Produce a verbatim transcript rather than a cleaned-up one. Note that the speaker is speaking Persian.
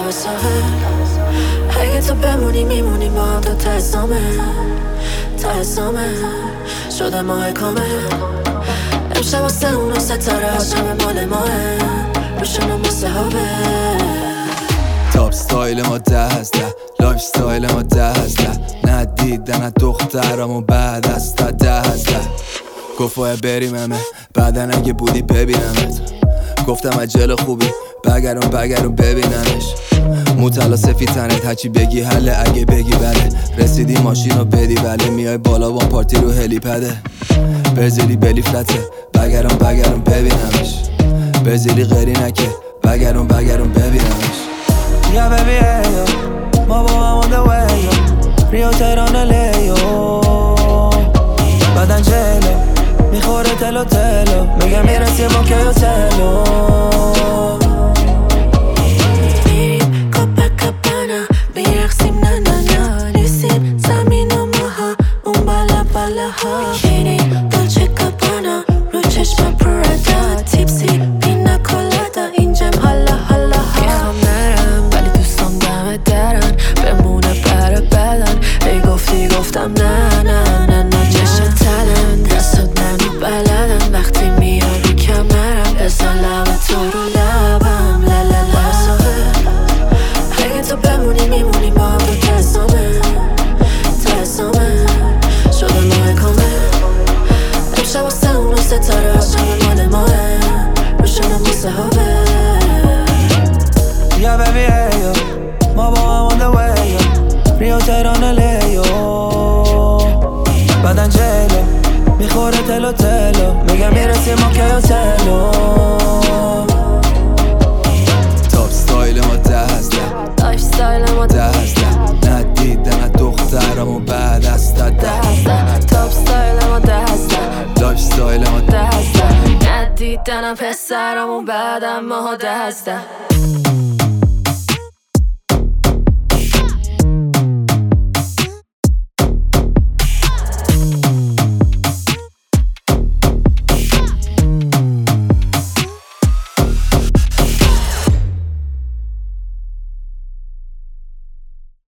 لب ساحل اگه تو بمونی میمونی با هم تا تهسامه تهسامه شده ماه کامل امشب واسه اونو ستاره ها شمه مال ماه روشنم واسه هاوه تاپ ستایل ما ده هزده لایف ستایل ما ده هزده ندیدن از دخترامو بعد از تا ده هزده گفت باید بریم همه بعدن اگه بودی ببینمت گفتم عجل خوبی بگرم بگرم ببینمش موتلا سفید تنت هرچی بگی حله اگه بگی بله رسیدی ماشین رو بدی بله میای بالا وان پارتی رو هلی پده برزیلی بلی فلته بگرم بگرم ببینمش برزیلی غیری نکه بگرم بگرم ببینمش یا بیبی ایو ما با هم on the way yo ریو تهران لیو بدن جلو میخوره تلو تلو میگه میرسی با که تلو میریم کاپاکابانا میرقصیم نه نه نه نیستیم زمین و ماها اون بالا بالا ها بیکینی دولچه گابانا رو چشم پرادا تیپسی پینا کولادا اینجام حالا حالا ها میخوام نرم ولی دوستان دم درن بمونه بره بدن ای گفتی گفتم نه نه نه نه چشم تلن دستت منو بلدن وقتی میای رو کمرم بزن لب تو رو لبم لا لا لا اگه تو بمونی میمونی با هم تو تهسامه تهسامه شده ماه کامل امشب واسه اونو ستاره ها شمه مال ماه روشنم واسه هاوه یا بیبی ایو ما با هم on the way yo ریو تهران لیو بدن جلو میخوره تلو تلو میگه میرسی ما که تلو تاپ ستایل ما ده هزده لایف ستایل ما ده هزده ندیدن از دخترامو بعد از تا ده هزده تاپ ستایل ما ده هزده لایف ستایل ما ده هزده ندیدنم پسرمون بعدم ماها ده هزده